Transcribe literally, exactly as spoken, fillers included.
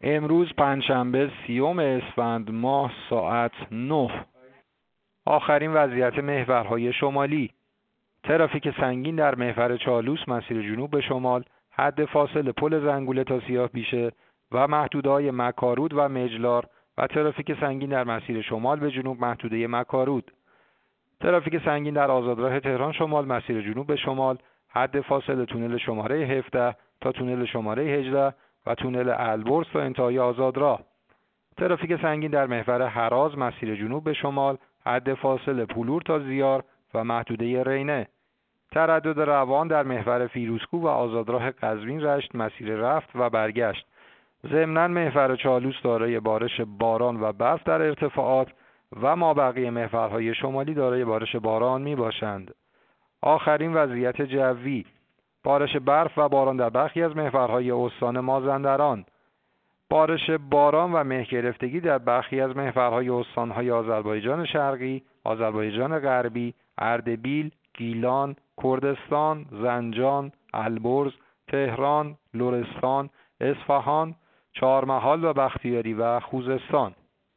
امروز پنجشنبه سیوم اسفند ماه ساعت نه. آخرین وضعیت محورهای شمالی. ترافیک سنگین در محور چالوس مسیر جنوب به شمال، حد فاصل پل زنگوله تا سیاه پیشه و محدوده‌های مکارود و مجلار و ترافیک سنگین در مسیر شمال به جنوب محدوده مکارود. ترافیک سنگین در آزادراه تهران شمال مسیر جنوب به شمال، حد فاصل تونل شماره هفده تا تونل شماره هجده و تونل البرز تا انتهای آزادراه. ترافیک سنگین در محور هراز مسیر جنوب به شمال، حد فاصل پولور تا زیار و محدوده رینه. تردد روان در محور فیروزکوه و آزادراه قزوین رشت مسیر رفت و برگشت. ضمناً محور چالوس دارای بارش باران و برف در ارتفاعات و مابقی محورهای شمالی دارای بارش باران می باشند. آخرین وضعیت جوی. بارش برف و باران در برخی از محورهای استان مازندران. بارش باران و مه گرفتگی در برخی از محورهای استانهای آذربایجان شرقی، آذربایجان غربی، اردبیل، گیلان، کردستان، زنجان، البرز، تهران، لرستان، اصفهان، چهارمحال و بختیاری و خوزستان.